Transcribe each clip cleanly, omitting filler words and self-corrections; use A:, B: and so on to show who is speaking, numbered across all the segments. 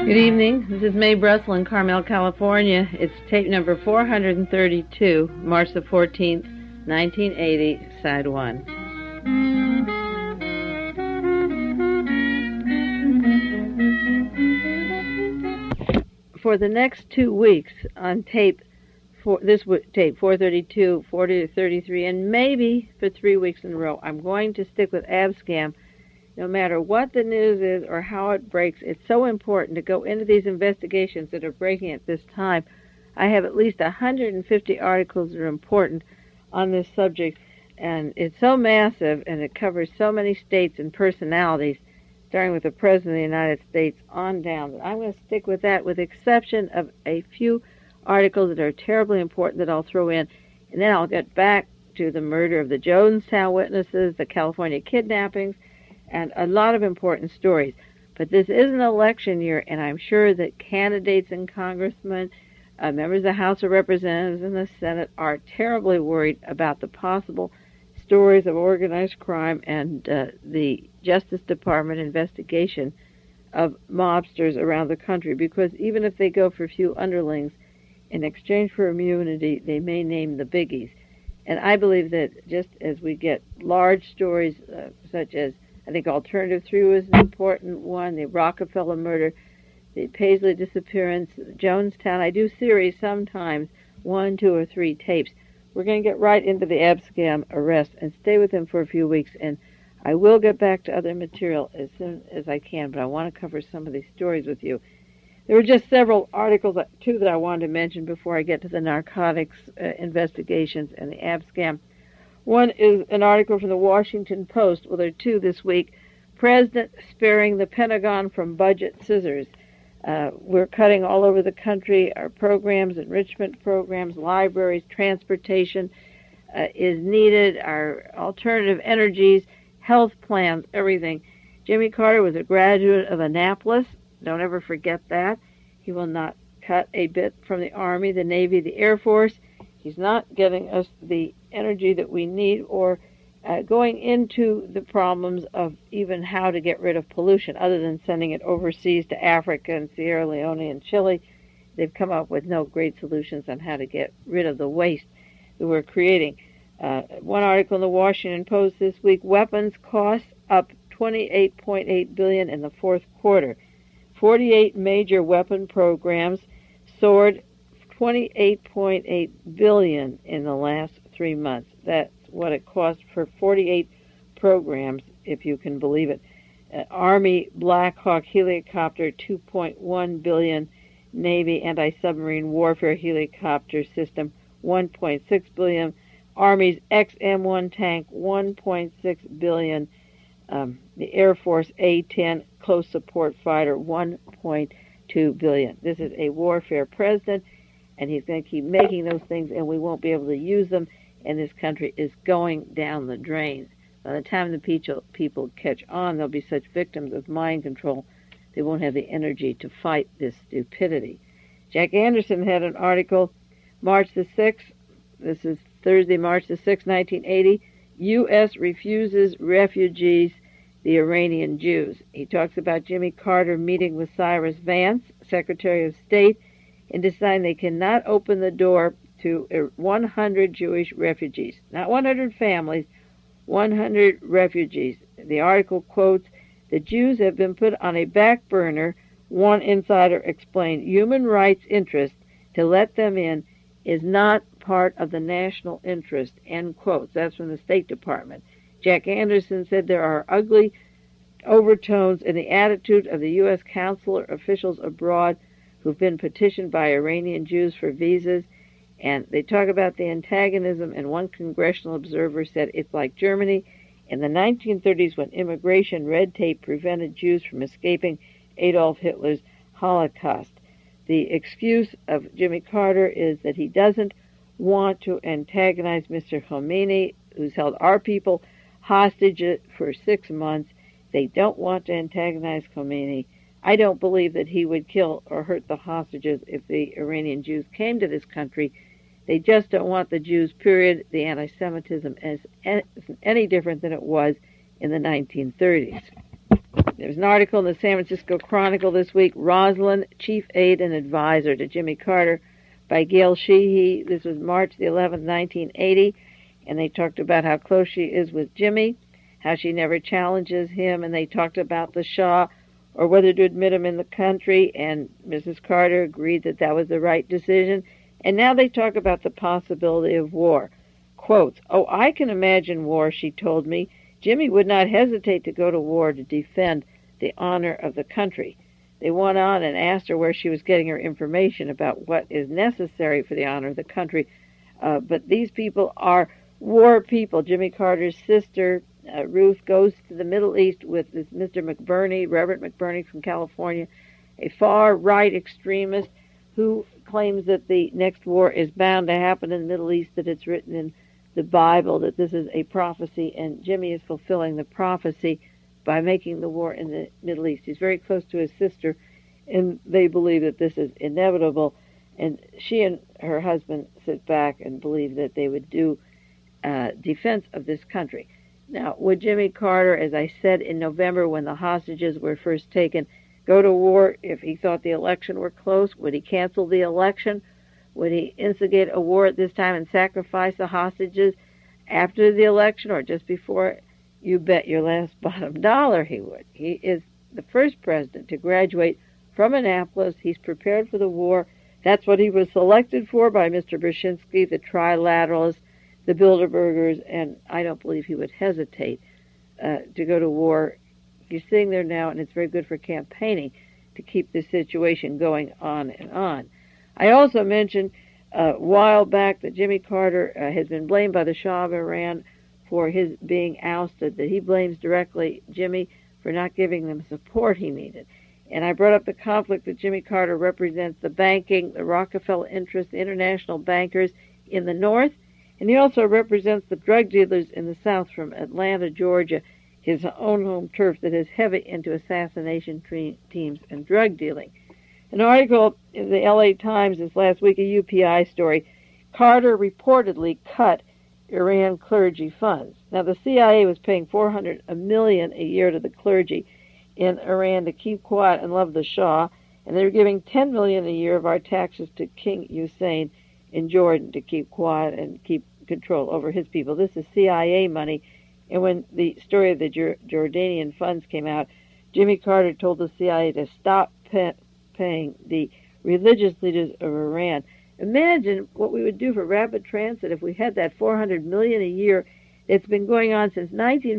A: Good evening. This is Mae Brussel in Carmel, California. It's tape number 432, March the 14th, 1980, Side 1. For the next 2 weeks on tape, tape 432, 433, and maybe for 3 weeks in a row, I'm going to stick with Abscam. No matter what the news is or how it breaks, it's so important to go into these investigations that are breaking at this time. I have at least 150 articles that are important on this subject, and it's so massive, and it covers so many states and personalities, starting with the President of the United States on down. But I'm going to stick with that, with the exception of a few articles that are terribly important that I'll throw in, and then I'll get back to the murder of the Jonestown witnesses, the California kidnappings, and a lot of important stories. But this is an election year, and I'm sure that candidates and congressmen, members of the House of Representatives and the Senate are terribly worried about the possible stories of organized crime and the Justice Department investigation of mobsters around the country, because even if they go for a few underlings in exchange for immunity, they may name the biggies. And I believe that just as we get large stories such as, I think Alternative 3 was an important one, the Rockefeller murder, the Paisley disappearance, Jonestown. I do series sometimes, 1, 2, or 3 tapes. We're going to get right into the Abscam arrest and stay with him for a few weeks, and I will get back to other material as soon as I can, but I want to cover some of these stories with you. There were just several articles, too, that I wanted to mention before I get to the narcotics investigations and the Abscam. One is an article from the Washington Post. Well, there are 2 this week. President sparing the Pentagon from budget scissors. We're cutting all over the country. Our programs, enrichment programs, libraries, transportation is needed. Our alternative energies, health plans, everything. Jimmy Carter was a graduate of Annapolis. Don't ever forget that. He will not cut a bit from the Army, the Navy, the Air Force. He's not getting us the energy that we need, or going into the problems of even how to get rid of pollution, other than sending it overseas to Africa and Sierra Leone and Chile. They've come up with no great solutions on how to get rid of the waste that we're creating. One article in the Washington Post this week, weapons costs up $28.8 billion in the fourth quarter. 48 major weapon programs soared $28.8 billion in the last 3 months. That's what it cost for 48 programs, if you can believe it. Army Black Hawk helicopter, $2.1 billion. Navy anti-submarine warfare helicopter system, $1.6 billion. Army's XM-1 tank, $1.6 billion. The Air Force A-10 close support fighter, $1.2 billion. This is a warfare president, and he's going to keep making those things, and we won't be able to use them, and this country is going down the drain. By the time the people catch on, they'll be such victims of mind control, they won't have the energy to fight this stupidity. Jack Anderson had an article, March the 6th, this is Thursday, March the 6th, 1980, U.S. refuses refugees, the Iranian Jews. He talks about Jimmy Carter meeting with Cyrus Vance, Secretary of State, and deciding they cannot open the door to 100 Jewish refugees. Not 100 families, 100 refugees. The article quotes, the Jews have been put on a back burner. One insider explained, human rights interest to let them in is not part of the national interest, end quotes. That's from the State Department. Jack Anderson said there are ugly overtones in the attitude of the U.S. consular officials abroad who've been petitioned by Iranian Jews for visas, and they talk about the antagonism, and one congressional observer said it's like Germany in the 1930s when immigration red tape prevented Jews from escaping Adolf Hitler's Holocaust. The excuse of Jimmy Carter is that he doesn't want to antagonize Mr. Khomeini, who's held our people hostage for 6 months. They don't want to antagonize Khomeini. I don't believe that he would kill or hurt the hostages if the Iranian Jews came to this country. They just don't want the Jews, period. The anti-Semitism is any different than it was in the 1930s. There was an article in the San Francisco Chronicle this week, Rosalind, Chief Aide and Advisor to Jimmy Carter, by Gail Sheehy. This was March the 11th, 1980, and they talked about how close she is with Jimmy, how she never challenges him, and they talked about the Shah or whether to admit him in the country, and Mrs. Carter agreed that that was the right decision. And now they talk about the possibility of war. Quotes, "Oh, I can imagine war," she told me. "Jimmy would not hesitate to go to war to defend the honor of the country." They went on and asked her where she was getting her information about what is necessary for the honor of the country. But these people are war people. Jimmy Carter's sister, Ruth, goes to the Middle East with this Mr. McBurney, Reverend McBurney from California, a far-right extremist who claims that the next war is bound to happen in the Middle East, that it's written in the Bible, that this is a prophecy, and Jimmy is fulfilling the prophecy by making the war in the Middle East. He's very close to his sister, and they believe that this is inevitable, and she and her husband sit back and believe that they would do defense of this country. Now, would Jimmy Carter, as I said in November when the hostages were first taken, go to war if he thought the election were close? Would he cancel the election? Would he instigate a war at this time and sacrifice the hostages after the election or just before? You bet your last bottom dollar he would. He is the first president to graduate from Annapolis. He's prepared for the war. That's what he was selected for by Mr. Brzezinski, the trilateralists, the Bilderbergers, and I don't believe he would hesitate to go to war. He's sitting there now, and it's very good for campaigning to keep this situation going on and on. I also mentioned a while back that Jimmy Carter has been blamed by the Shah of Iran for his being ousted, that he blames directly Jimmy for not giving them support he needed. And I brought up the conflict that Jimmy Carter represents the banking, the Rockefeller interests, the international bankers in the North, and he also represents the drug dealers in the South from Atlanta, Georgia, his own home turf that is heavy into assassination teams and drug dealing. An article in the LA Times this last week, a UPI story, Carter reportedly cut Iran clergy funds. Now, the CIA was paying $400 million a year to the clergy in Iran to keep quiet and love the Shah, and they were giving $10 million a year of our taxes to King Hussein in Jordan to keep quiet and keep control over his people. This is CIA money. And when the story of the Jordanian funds came out, Jimmy Carter told the CIA to stop paying the religious leaders of Iran. Imagine what we would do for rapid transit if we had that $400 million a year that's been going on since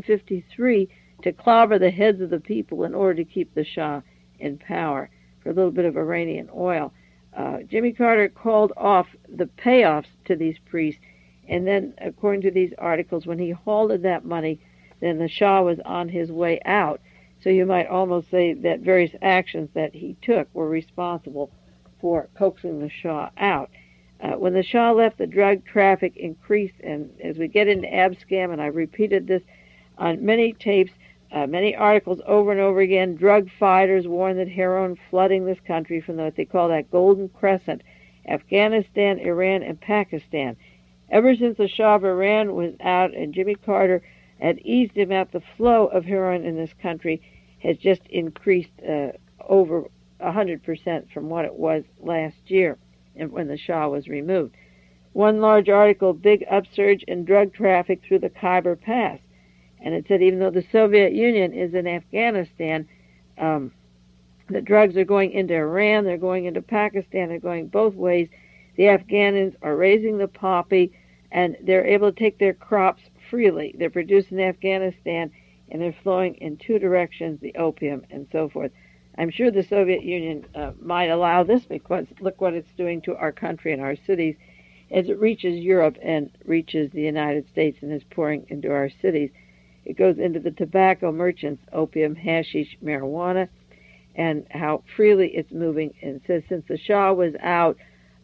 A: 1953 to clobber the heads of the people in order to keep the Shah in power for a little bit of Iranian oil. Jimmy Carter called off the payoffs to these priests, and then, according to these articles, when he halted that money, then the Shah was on his way out. So you might almost say that various actions that he took were responsible for coaxing the Shah out. When the Shah left, the drug traffic increased, and as we get into Abscam, and I repeated this on many tapes, many articles over and over again, drug fighters warn that heroin flooding this country from what they call that Golden Crescent, Afghanistan, Iran, and Pakistan. Ever since the Shah of Iran was out and Jimmy Carter had eased him out, the flow of heroin in this country has just increased over 100% from what it was last year and when the Shah was removed. One large article, big upsurge in drug traffic through the Khyber Pass. And it said even though the Soviet Union is in Afghanistan, the drugs are going into Iran, they're going into Pakistan, they're going both ways. The Afghans are raising the poppy, and they're able to take their crops freely. They're produced in Afghanistan, and they're flowing in two directions, the opium and so forth. I'm sure the Soviet Union might allow this because look what it's doing to our country and our cities as it reaches Europe and reaches the United States and is pouring into our cities. It goes into the tobacco merchants, opium, hashish, marijuana, and how freely it's moving. And it says since the Shah was out,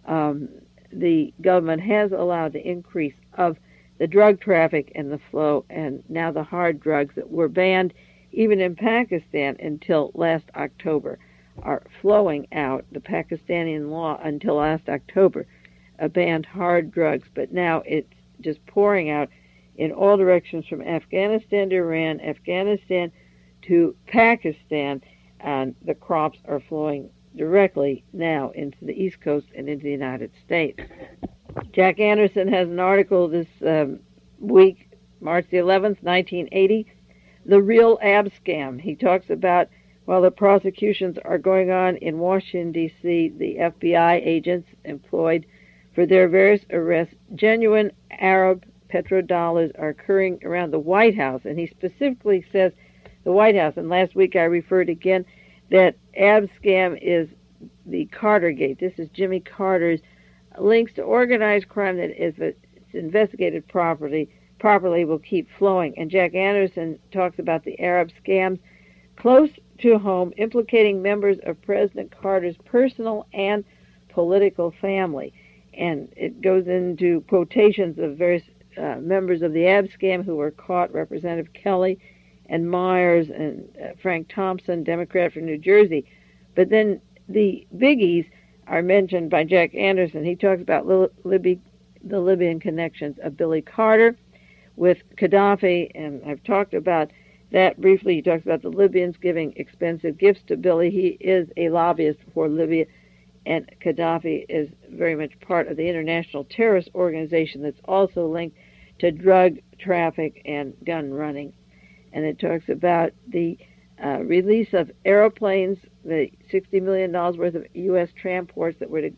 A: the government has allowed the increase of the drug traffic and the flow, and now the hard drugs that were banned even in Pakistan until last October are flowing out. The Pakistani law until last October banned hard drugs, but now it's just pouring out in all directions from Afghanistan to Iran, Afghanistan to Pakistan, and the crops are flowing directly now into the East Coast and into the United States. Jack Anderson has an article this week, March the 11th, 1980, The Real Ab Scam. He talks about, while the prosecutions are going on in Washington, D.C., the FBI agents employed for their various arrests, genuine Arab petrodollars are occurring around the White House. And he specifically says the White House. And last week I referred again that Ab Scam is the Cartergate. This is Jimmy Carter's links to organized crime that, if it's investigated properly will keep flowing. And Jack Anderson talks about the Arab scams close to home, implicating members of President Carter's personal and political family. And it goes into quotations of various members of the Ab Scam who were caught, Representative Kelly and Myers and Frank Thompson, Democrat from New Jersey. But then the biggies are mentioned by Jack Anderson. He talks about the Libyan connections of Billy Carter with Gaddafi, and I've talked about that briefly. He talks about the Libyans giving expensive gifts to Billy. He is a lobbyist for Libya, and Gaddafi is very much part of the international terrorist organization that's also linked to drug traffic and gun running. And it talks about the release of airplanes, the $60 million worth of U.S. transports that were to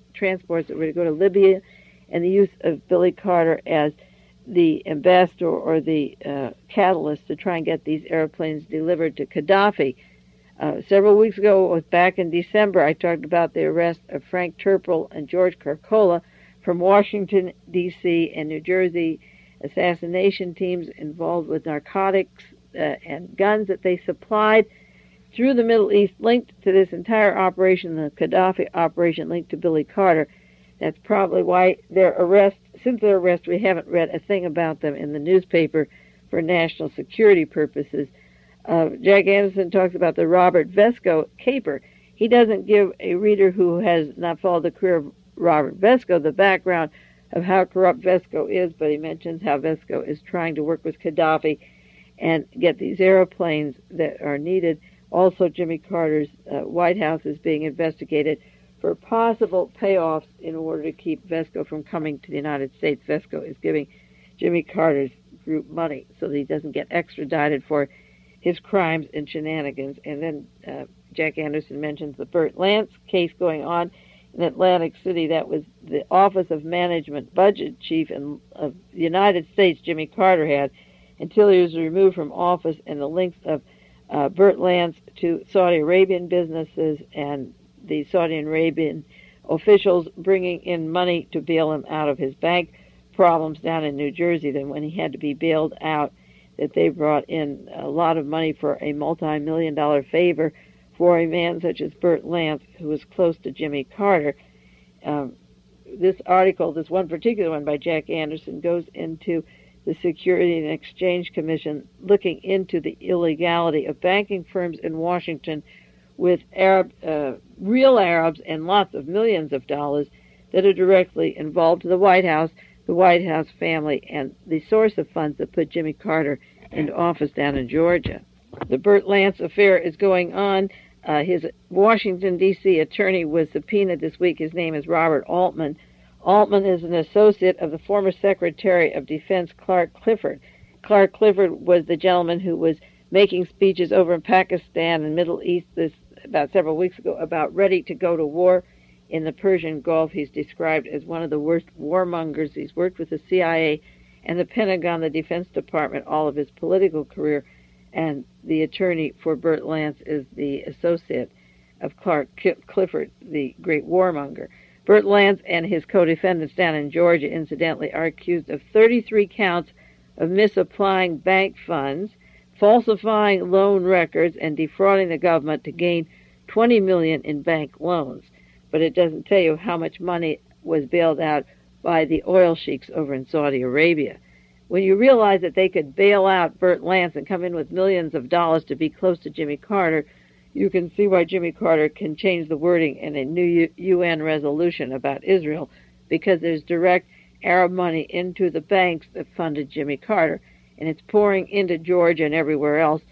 A: go to Libya, and the use of Billy Carter as the ambassador or the catalyst to try and get these airplanes delivered to Gaddafi. Several weeks ago, back in December, I talked about the arrest of Frank Turpel and George Carcola from Washington, D.C. and New Jersey, assassination teams involved with narcotics and guns that they supplied through the Middle East, linked to this entire operation, the Gaddafi operation linked to Billy Carter. That's probably why since their arrest, we haven't read a thing about them in the newspaper for national security purposes. Jack Anderson talks about the Robert Vesco caper. He doesn't give a reader who has not followed the career of Robert Vesco the background of how corrupt Vesco is, but he mentions how Vesco is trying to work with Gaddafi and get these airplanes that are needed. Also, Jimmy Carter's White House is being investigated for possible payoffs in order to keep Vesco from coming to the United States. Vesco is giving Jimmy Carter's group money so that he doesn't get extradited for his crimes and shenanigans. And then Jack Anderson mentions the Burt Lance case going on in Atlantic City. That was the Office of Management Budget Chief of the United States Jimmy Carter had until he was removed from office, and the links of Burt Lance to Saudi Arabian businesses and the Saudi Arabian officials bringing in money to bail him out of his bank problems down in New Jersey. Then when he had to be bailed out, that they brought in a lot of money for a multi-million-dollar favor for a man such as Burt Lance, who was close to Jimmy Carter. This article, this one particular one by Jack Anderson, goes into the Security and Exchange Commission looking into the illegality of banking firms in Washington with real Arabs and lots of millions of dollars that are directly involved to the White House family, and the source of funds that put Jimmy Carter into office down in Georgia. The Burt Lance affair is going on. His Washington, D.C. attorney was subpoenaed this week. His name is Robert Altman. Altman is an associate of the former Secretary of Defense Clark Clifford. Clark Clifford was the gentleman who was making speeches over in Pakistan and Middle East about several weeks ago about ready to go to war in the Persian Gulf. He's described as one of the worst warmongers. He's worked with the CIA and the Pentagon, the Defense Department, all of his political career, and the attorney for Burt Lance is the associate of Clark Clifford, the great warmonger. Burt Lance and his co-defendants down in Georgia, incidentally, are accused of 33 counts of misapplying bank funds, falsifying loan records, and defrauding the government to gain $20 million in bank loans. But it doesn't tell you how much money was bailed out by the oil sheiks over in Saudi Arabia. When you realize that they could bail out Burt Lance and come in with millions of dollars to be close to Jimmy Carter, you can see why Jimmy Carter can change the wording in a new UN resolution about Israel, because there's direct Arab money into the banks that funded Jimmy Carter, and it's pouring into Georgia and everywhere else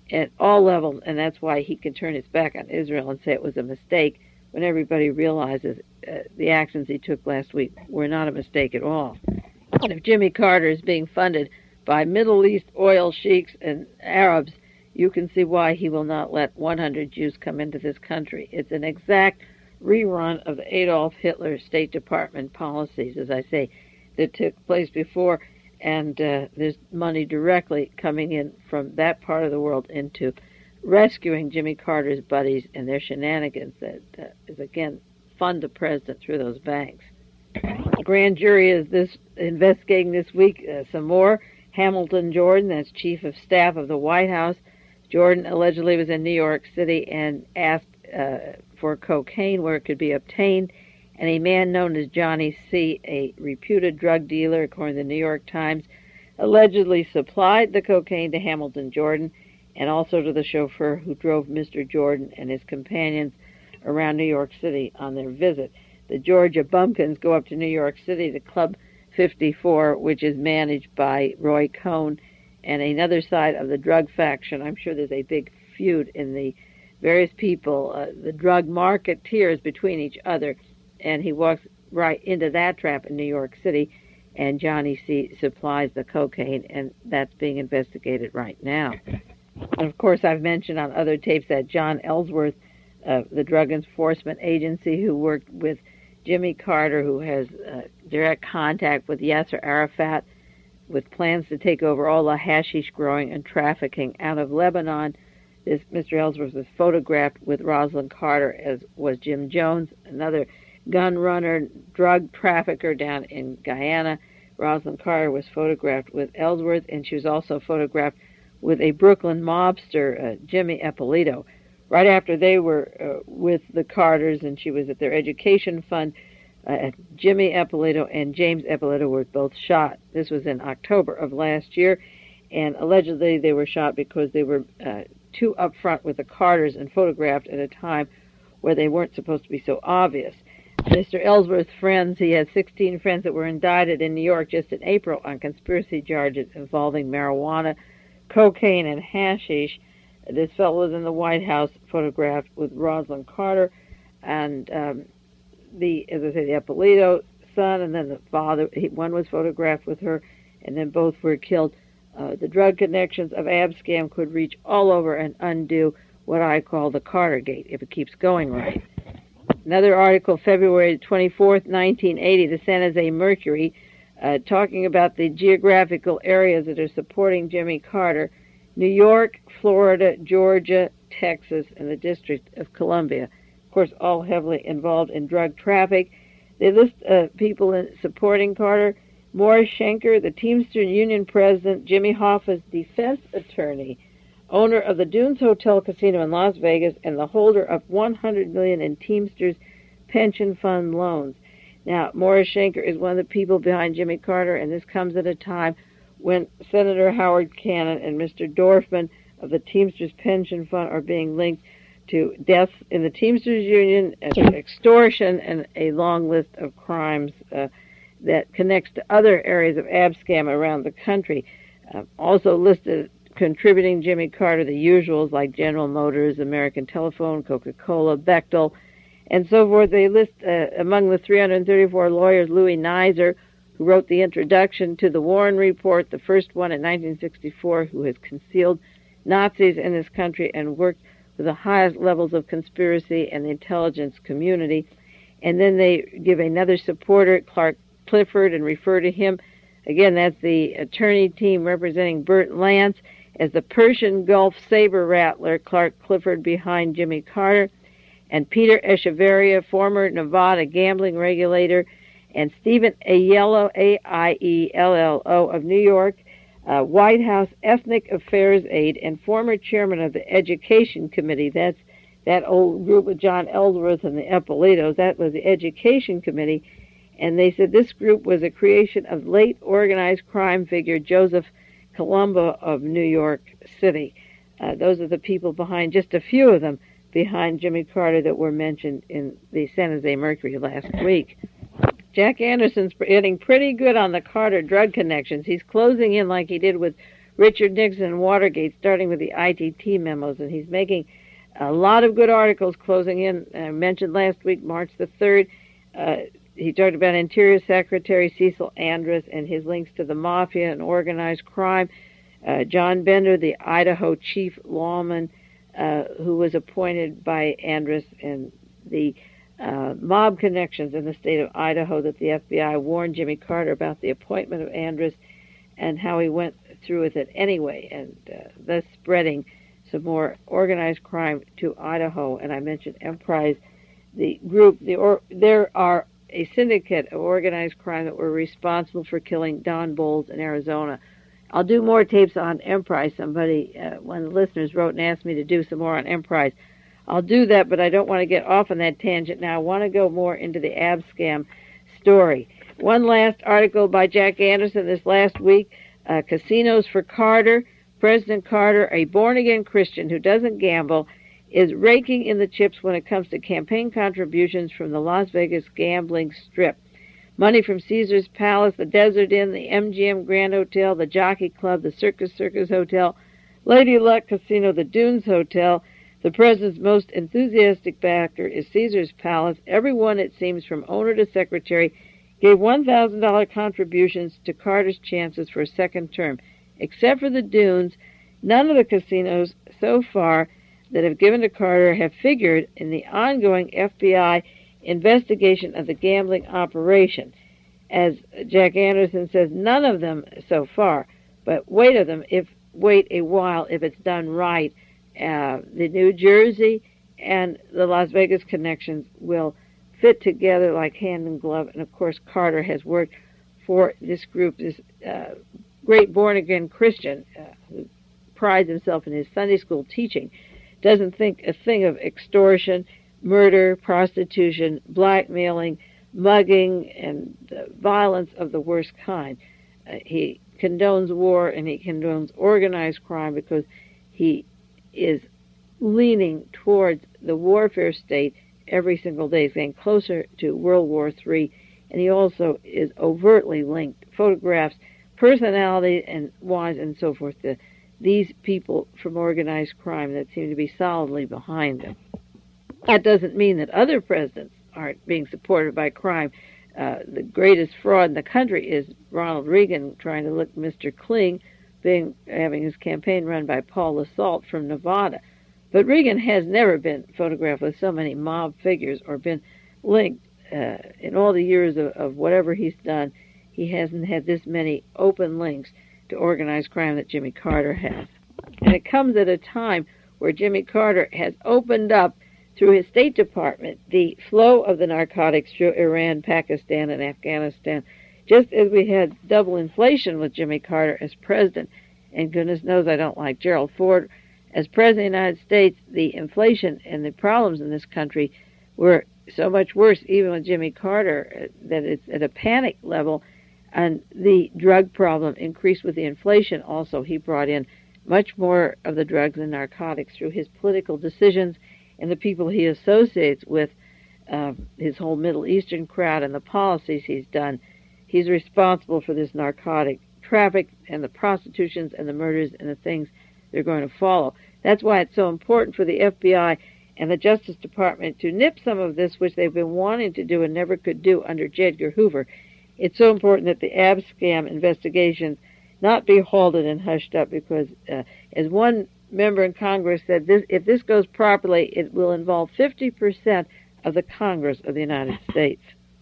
A: at all levels, and that's why he can turn his back on Israel and say it was a mistake when everybody realizes the actions he took last week were not a mistake at all. And if Jimmy Carter is being funded by Middle East oil sheiks and Arabs, you can see why he will not let 100 Jews come into this country. It's an exact rerun of the Adolf Hitler State Department policies, as I say, that took place before, and there's money directly coming in from that part of the world into rescuing Jimmy Carter's buddies and their shenanigans that is, again, fund the president through those banks. The grand jury is investigating this week some more. Hamilton Jordan, that's chief of staff of the White House. Jordan allegedly was in New York City and asked for cocaine where it could be obtained, and a man known as Johnny C., a reputed drug dealer, according to the New York Times, allegedly supplied the cocaine to Hamilton Jordan and also to the chauffeur who drove Mr. Jordan and his companions around New York City on their visit. The Georgia Bumpkins go up to New York City to Club 54, which is managed by Roy Cohn and another side of the drug faction. I'm sure there's a big feud in the various people, the drug marketeers between each other, and he walks right into that trap in New York City, and Johnny C. supplies the cocaine, and that's being investigated right now. And of course, I've mentioned on other tapes that John Ellsworth, the Drug Enforcement Agency, who worked with Jimmy Carter, who has direct contact with Yasser Arafat, with plans to take over all the hashish growing and trafficking out of Lebanon. This Mr. Ellsworth was photographed with Rosalind Carter, as was Jim Jones, another gun runner, drug trafficker down in Guyana. Rosalind Carter was photographed with Ellsworth, and she was also photographed with a Brooklyn mobster, Jimmy Ippolito. Right after they were with the Carters and she was at their education fund, Jimmy Ippolito and James Ippolito were both shot. This was in October of last year, and allegedly they were shot because they were too upfront with the Carters and photographed at a time where they weren't supposed to be so obvious. Mr. Ellsworth's friends, he has 16 friends that were indicted in New York just in April on conspiracy charges involving marijuana, cocaine, and hashish. This fellow was in the White House, photographed with Rosalind Carter, and as I say, the Ippolito son, and then the father. One was photographed with her, and then both were killed. The drug connections of Abscam could reach all over and undo what I call the Cartergate if it keeps going right. Another article, February 24th, 1980, the San Jose Mercury, talking about the geographical areas that are supporting Jimmy Carter: New York, Florida, Georgia, Texas, and the District of Columbia. Of course, all heavily involved in drug traffic. They list people supporting Carter: Morris Schenker, the Teamster Union president, Jimmy Hoffa's defense attorney, owner of the Dunes Hotel Casino in Las Vegas, and the holder of $100 million in Teamsters pension fund loans. Now, Morris Schenker is one of the people behind Jimmy Carter, and this comes at a time when Senator Howard Cannon and Mr. Dorfman of the Teamsters Pension Fund are being linked to deaths in the Teamsters Union, extortion, and a long list of crimes that connects to other areas of Abscam around the country. Also listed contributing Jimmy Carter, the usuals like General Motors, American Telephone, Coca-Cola, Bechtel, and so forth. They list among the 334 lawyers Louis Nizer, who wrote the introduction to the Warren Report, the first one in 1964, who has concealed Nazis in this country and worked with the highest levels of conspiracy and the intelligence community. And then they give another supporter, Clark Clifford, and refer to him. Again, that's the attorney team representing Burt Lance as the Persian Gulf saber rattler, Clark Clifford behind Jimmy Carter, and Peter Echeverria, former Nevada gambling regulator, and Stephen Aiello, A-I-E-L-L-O, of New York, White House Ethnic Affairs aide, and former chairman of the Education Committee. That's that old group with John Ellsworth and the Ippolitos. That was the Education Committee. And they said this group was a creation of late organized crime figure Joseph Colombo of New York City. Those are the people behind, just a few of them, behind Jimmy Carter that were mentioned in the San Jose Mercury last week. Jack Anderson's getting pretty good on the Carter drug connections. He's closing in like he did with Richard Nixon and Watergate, starting with the ITT memos, and he's making a lot of good articles closing in. I mentioned last week, March the 3rd, he talked about Interior Secretary Cecil Andrus and his links to the mafia and organized crime. John Bender, the Idaho chief lawman, who was appointed by Andrus, and the mob connections in the state of Idaho that the FBI warned Jimmy Carter about the appointment of Andrus and how he went through with it anyway, and thus spreading some more organized crime to Idaho. And I mentioned Emprise, the group. There are a syndicate of organized crime that were responsible for killing Don Bolles in Arizona. I'll do more tapes on Emprise. Somebody, one of the listeners wrote and asked me to do some more on Emprise. I'll do that, but I don't want to get off on that tangent now. I want to go more into the Abscam story. One last article by Jack Anderson this last week, Casinos for Carter. President Carter, a born-again Christian who doesn't gamble, is raking in the chips when it comes to campaign contributions from the Las Vegas gambling strip. Money from Caesar's Palace, the Desert Inn, the MGM Grand Hotel, the Jockey Club, the Circus Hotel, Lady Luck Casino, the Dunes Hotel. The president's most enthusiastic backer is Caesar's Palace. Everyone, it seems, from owner to secretary, gave $1,000 contributions to Carter's chances for a second term. Except for the Dunes, none of the casinos so far that have given to Carter have figured in the ongoing FBI investigation of the gambling operation. As Jack Anderson says, none of them so far, but wait a while if it's done right. The New Jersey and the Las Vegas connections will fit together like hand in glove, and of course Carter has worked for this group, this great born-again Christian who prides himself in his Sunday school teaching, doesn't think a thing of extortion, murder, prostitution, blackmailing, mugging, and violence of the worst kind. He condones war and he condones organized crime because he is leaning towards the warfare state every single day, getting closer to World War III, and he also is overtly linked, photographs, personality and wise and so forth, to these people from organized crime that seem to be solidly behind them. That doesn't mean that other presidents aren't being supported by crime. The greatest fraud in the country is Ronald Reagan trying to look Mr. Clean, having his campaign run by Paul Lassault from Nevada. But Reagan has never been photographed with so many mob figures or been linked in all the years of whatever he's done. He hasn't had this many open links to organized crime that Jimmy Carter has. And it comes at a time where Jimmy Carter has opened up through his State Department the flow of the narcotics through Iran, Pakistan, and Afghanistan, just as we had double inflation with Jimmy Carter as president. And goodness knows I don't like Gerald Ford. As president of the United States, the inflation and the problems in this country were so much worse, even with Jimmy Carter, that it's at a panic level. And the drug problem increased with the inflation also. He brought in much more of the drugs and narcotics through his political decisions and the people he associates with, his whole Middle Eastern crowd and the policies he's done. He's responsible for this narcotic traffic and the prostitutions and the murders and the things they're going to follow. That's why it's so important for the FBI and the Justice Department to nip some of this, which they've been wanting to do and never could do under J. Edgar Hoover. It's so important that the Abscam investigations not be halted and hushed up because, as one member in Congress said, if this goes properly, it will involve 50% of the Congress of the United States.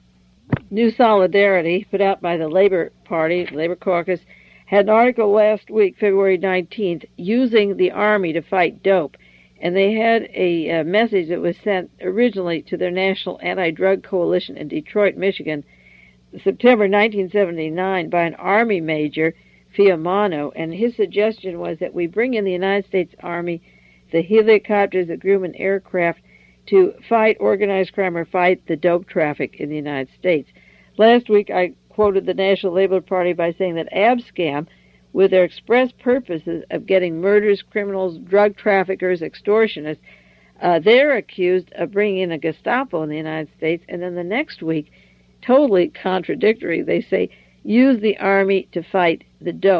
A: New Solidarity, put out by the Labor Party, Labor Caucus, had an article last week, February 19th, using the Army to fight dope. And they had a message that was sent originally to their National Anti-Drug Coalition in Detroit, Michigan, September 1979, by an Army Major, Fiumano, and his suggestion was that we bring in the United States Army, the helicopters, the Grumman aircraft, to fight organized crime or fight the dope traffic in the United States. Last week I quoted the National Labor Party by saying that Abscam, with their express purposes of getting murderers, criminals, drug traffickers, extortionists, they're accused of bringing in a Gestapo in the United States, and then the next week, totally contradictory, they say, use the Army to fight the dope.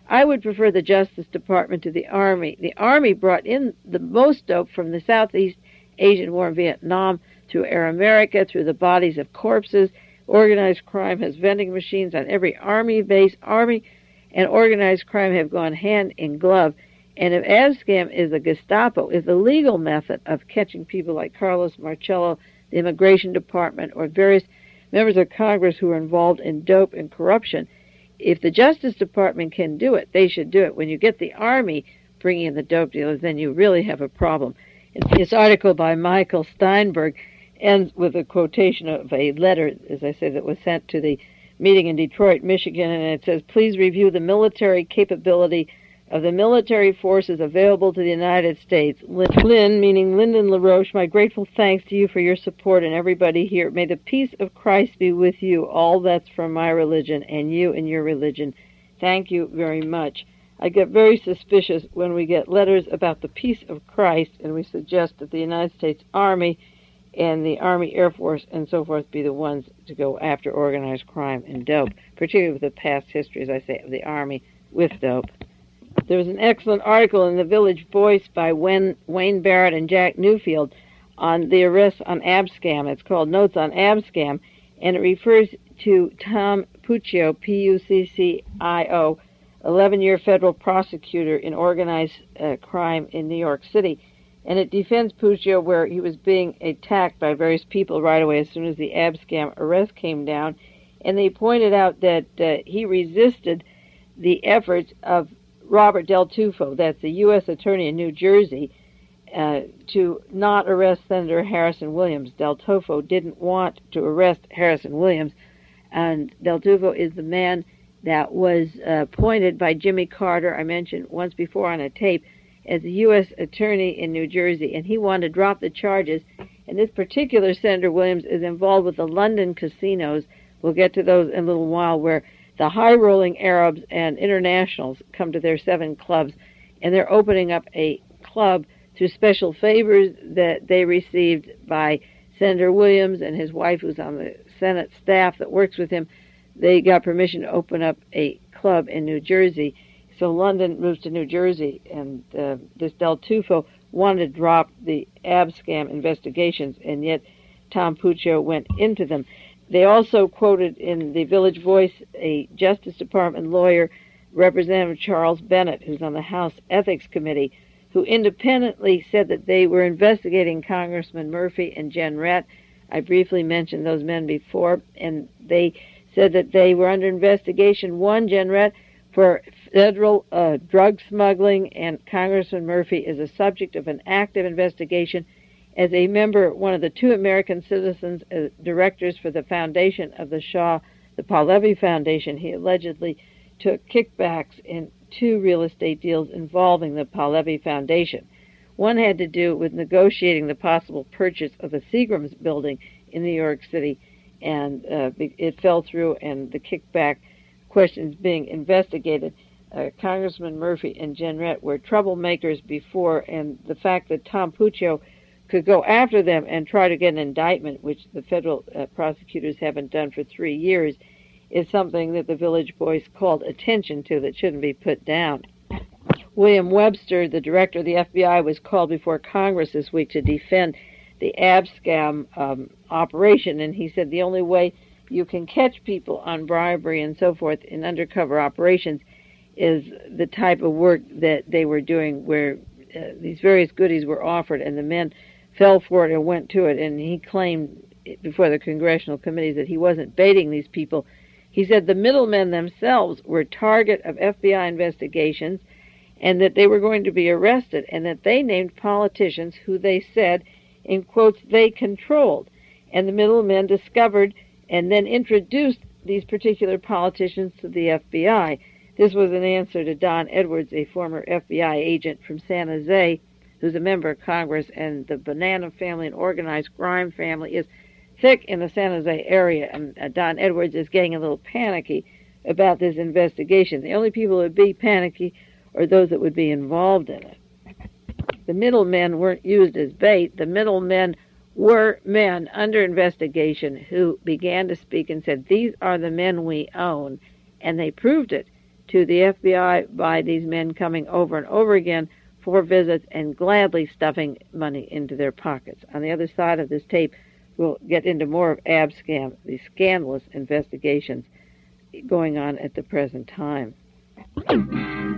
A: I would prefer the Justice Department to the Army. The Army brought in the most dope from the Southeast Asian War in Vietnam through Air America, through the bodies of corpses. Organized crime has vending machines on every Army base. Army and organized crime have gone hand in glove. And if Abscam is the Gestapo, is the legal method of catching people like Carlos Marcello, the Immigration Department, or various members of Congress who are involved in dope and corruption, if the Justice Department can do it, they should do it. When you get the Army bringing in the dope dealers, then you really have a problem. This article by Michael Steinberg ends with a quotation of a letter, as I said, that was sent to the meeting in Detroit, Michigan, and it says, "Please review the military capability of the military forces available to the United States. Lynn, meaning Lyndon LaRoche, my grateful thanks to you for your support and everybody here. May the peace of Christ be with you. All that's from my religion and you and your religion. Thank you very much." I get very suspicious when we get letters about the peace of Christ and we suggest that the United States Army and the Army Air Force and so forth be the ones to go after organized crime and dope, particularly with the past history, as I say, of the Army with dope. There was an excellent article in the Village Voice by Wayne Barrett and Jack Newfield on the arrest on Abscam. It's called Notes on Abscam, and it refers to Tom Puccio, Puccio, 11-year federal prosecutor in organized crime in New York City. And it defends Puccio where he was being attacked by various people right away as soon as the Abscam arrest came down. And they pointed out that he resisted the efforts of Robert Del Tufo, that's the U.S. Attorney in New Jersey, to not arrest Senator Harrison Williams. Del Tufo didn't want to arrest Harrison Williams, and Del Tufo is the man that was appointed by Jimmy Carter, I mentioned once before on a tape, as the U.S. Attorney in New Jersey, and he wanted to drop the charges. And this particular Senator Williams is involved with the London casinos. We'll get to those in a little while, where the high-rolling Arabs and internationals come to their 7 clubs, and they're opening up a club through special favors that they received by Senator Williams and his wife, who's on the Senate staff that works with him. They got permission to open up a club in New Jersey. So London moves to New Jersey, and this Del Tufo wanted to drop the Abscam investigations, and yet Tom Puccio went into them. They also quoted in the Village Voice a Justice Department lawyer, Representative Charles Bennett, who's on the House Ethics Committee, who independently said that they were investigating Congressman Murphy and Jen Rett. I briefly mentioned those men before, and they said that they were under investigation, one, Jen Rett, for federal drug smuggling, and Congressman Murphy is a subject of an active investigation as a member, one of the 2 American citizens directors for the foundation of the Shah, the Pahlavi Foundation. He allegedly took kickbacks in 2 real estate deals involving the Pahlavi Foundation. One had to do with negotiating the possible purchase of the Seagram's building in New York City, and it fell through, and the kickback questions being investigated. Congressman Murphy and Jen Rett were troublemakers before, and the fact that Tom Puccio could go after them and try to get an indictment, which the federal prosecutors haven't done for 3 years, is something that the Village Voice called attention to that shouldn't be put down. William Webster, the director of the FBI, was called before Congress this week to defend the Abscam operation, and he said the only way you can catch people on bribery and so forth in undercover operations is the type of work that they were doing, where these various goodies were offered and the men fell for it and went to it. And he claimed before the congressional committees that he wasn't baiting these people. He said the middlemen themselves were target of FBI investigations and that they were going to be arrested, and that they named politicians who they said, in quotes, they controlled. And the middlemen discovered and then introduced these particular politicians to the FBI. This was an answer to Don Edwards, a former FBI agent from San Jose, who's a member of Congress, and the Bonanno family and organized crime family is thick in the San Jose area, and Don Edwards is getting a little panicky about this investigation. The only people who would be panicky are those that would be involved in it. The middlemen weren't used as bait. The middlemen were men under investigation who began to speak and said, these are the men we own, and they proved it. to the FBI by these men coming over and over again for visits and gladly stuffing money into their pockets. On the other side of this tape, we'll get into more of Abscam, the scandalous investigations going on at the present time.